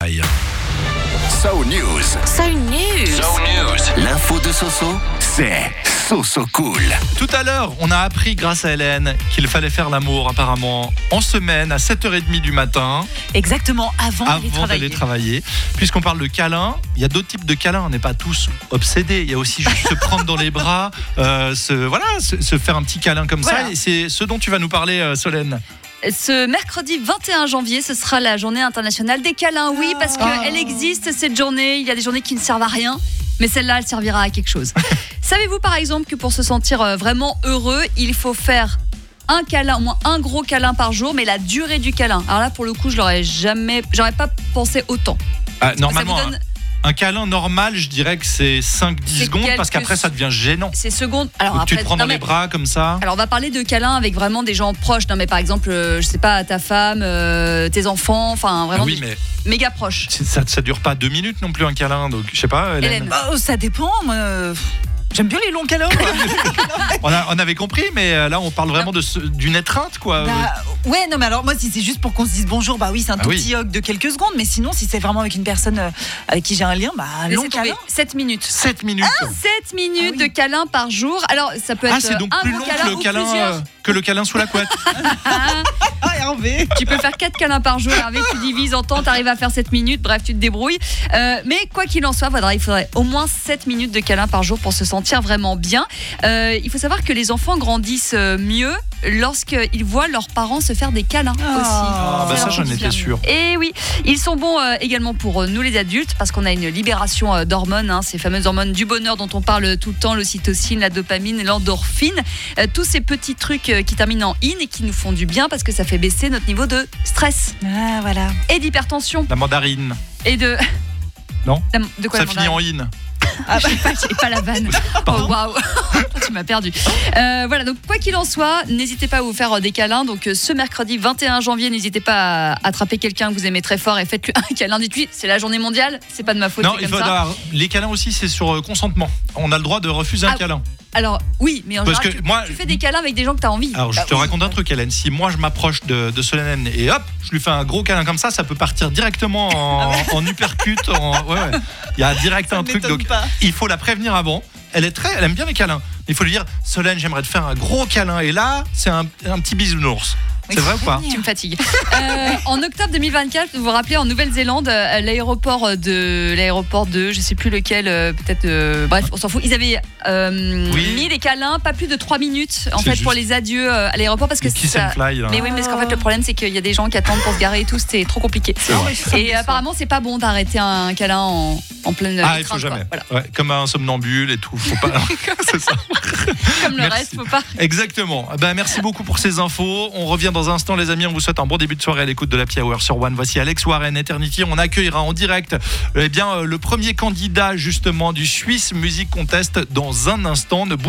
travail. So News. So News. L'info de Soso, c'est Soso Cool. Tout à l'heure, on a appris grâce à Hélène qu'il fallait faire l'amour apparemment en semaine à 7h30 du matin. Exactement, avant d'aller travailler. Puisqu'on parle de câlins, il y a d'autres types de câlins, on n'est pas tous obsédés. Il y a aussi juste se prendre dans les bras, se faire un petit câlin comme ça. Et c'est ce dont tu vas nous parler, Solène. Ce mercredi 21 janvier, ce sera la journée internationale des câlins. Oui, parce qu'elle existe cette journée. Il y a des journées qui ne servent à rien, mais celle-là, elle servira à quelque chose. Savez-vous par exemple que pour se sentir vraiment heureux, il faut faire un câlin, au moins un gros câlin par jour, mais la durée du câlin. Alors là, pour le coup, j'aurais pas pensé autant. Normalement, un câlin normal, je dirais que c'est 5-10 secondes, parce qu'après ça devient gênant. C'est secondes. Alors après, tu te prends dans les bras comme ça. Alors on va parler de câlins avec vraiment des gens proches. Non mais par exemple, je sais pas, ta femme, tes enfants, enfin vraiment mais méga proches. Ça dure pas 2 minutes non plus un câlin, donc je sais pas, Hélène. Ça dépend. J'aime bien les longs câlins. on avait compris, mais là on parle vraiment d'une étreinte, quoi. Ouais, non, mais alors moi, si c'est juste pour qu'on se dise bonjour, bah oui, c'est un tout petit hug de quelques secondes. Mais sinon, si c'est vraiment avec une personne avec qui j'ai un lien, long câlin. 7 minutes. 7 minutes. 7 minutes de câlin par jour. Alors, ça peut être c'est donc plus long que le câlin sous la couette. Hervé. Tu peux faire 4 câlins par jour, Hervé, tu divises en temps, tu arrives à faire 7 minutes, bref, tu te débrouilles. Mais quoi qu'il en soit, il faudrait au moins 7 minutes de câlin par jour pour se sentir vraiment bien. Il faut savoir que les enfants grandissent mieux lorsqu'ils voient leurs parents se faire des câlins aussi. Ça, j'en étais sûr. Et oui, ils sont bons également pour nous les adultes, parce qu'on a une libération d'hormones, ces fameuses hormones du bonheur dont on parle tout le temps, l'ocytocine, la dopamine, l'endorphine, tous ces petits trucs qui terminent en in et qui nous font du bien parce que ça fait baisser notre niveau de stress. Voilà. Et d'hypertension. La mandarine. Et de... Non. De quoi? Ça finit en in. J'ai pas la vanne. Oh waouh, tu m'as perdu. Voilà, donc quoi qu'il en soit, n'hésitez pas à vous faire des câlins. Donc ce mercredi 21 janvier, n'hésitez pas à attraper quelqu'un que vous aimez très fort et faites-lui un câlin. Dites-lui, c'est la journée mondiale, c'est pas de ma faute. Non, c'est comme ça. Les câlins aussi, c'est sur consentement. On a le droit de refuser un câlin. Alors oui, mais en général, tu fais des câlins avec des gens que tu as envie. Alors je te raconte un truc, Hélène. Si moi je m'approche de Solène et hop, je lui fais un gros câlin comme ça peut partir directement en uppercut. Il y a direct un truc. Donc il faut la prévenir avant. Elle aime bien les câlins. Il faut lui dire, Solène, j'aimerais te faire un gros câlin. Et là, c'est un petit bisounours. C'est vrai ou pas? Tu me fatigues. En octobre 2024, vous vous rappelez, en Nouvelle-Zélande, l'aéroport de, je sais plus lequel, peut-être, bref, on s'en fout. Ils avaient mis les câlins, pas plus de 3 minutes, en fait, pour les adieux à l'aéroport, parce que kiss and fly, là. Mais oui, mais qu'en fait, le problème, c'est qu'il y a des gens qui attendent pour se garer et tout, c'était trop compliqué. Et apparemment, c'est pas bon d'arrêter un câlin en pleine. Il faut jamais. Voilà. Comme un somnambule et tout, faut pas. C'est ça. Comme le reste, faut pas. Exactement. Merci beaucoup pour ces infos. On revient dans un instant, les amis. On vous souhaite un bon début de soirée à l'écoute de l'Happy Hour sur One. Voici Alex Warren, Eternity. On accueillera en direct le premier candidat justement du Swiss Music Contest dans un instant. Ne